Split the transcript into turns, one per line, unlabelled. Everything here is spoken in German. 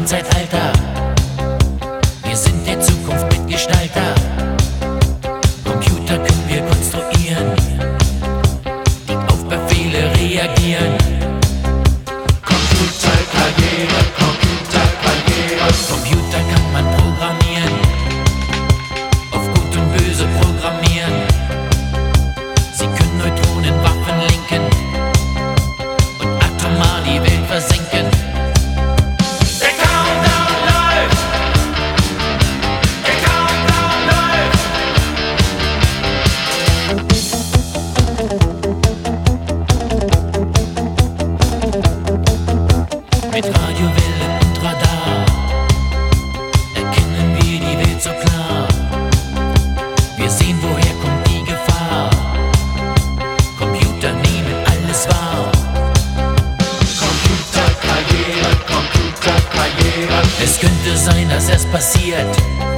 Zeitalter. Wir sind der Zukunft Mitgestalter. Computer können wir konstruieren, die auf Befehle reagieren.
Computerkarriere, Computerkarriere.
Computer kann man programmieren, auf Gut und Böse programmieren. Sie können Neutronenwaffen lenken und atomar die Welt versenken.
Der Countdown läuft! Der Countdown läuft!
Mit Radiowelle und Radar erkennen wir die Welt so klar. Wir sehen, woher kommt die Gefahr. Computer nehmen alles wahr.
Computerkarriere, Computerkarriere.
Es könnte sein, dass es passiert.